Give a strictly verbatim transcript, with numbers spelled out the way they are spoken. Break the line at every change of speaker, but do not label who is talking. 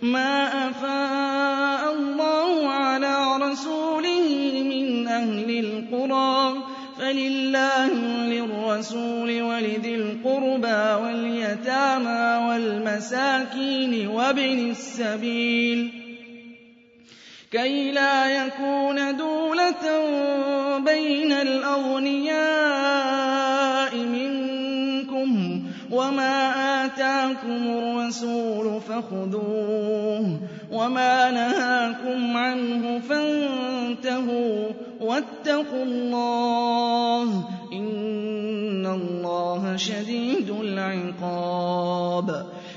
مَا أَفَاءَ اللَّهُ عَلَىٰ رَسُولِهِ مِنْ أَهْلِ الْقُرَىٰ فَلِلَّهِ وَلِلرَّسُولِ وَلِذِي الْقُرْبَىٰ وَالْيَتَامَىٰ وَالْمَسَاكِينِ وَابْنِ السَّبِيلِ كَيْ لَا يَكُونَ دُولَةً بَيْنَ الْأَغْنِيَاءِ مِنكُمْ ۚ وَمَا آتَاكُمُ الرَّسُولُ فَخُذُوهُ وَمَا نَهَاكُمْ عَنْهُ فَانتَهُوا ۚ وَاتَّقُوا اللَّهَ ۖ إِنَّ اللَّهَ شَدِيدُ الْعِقَابِ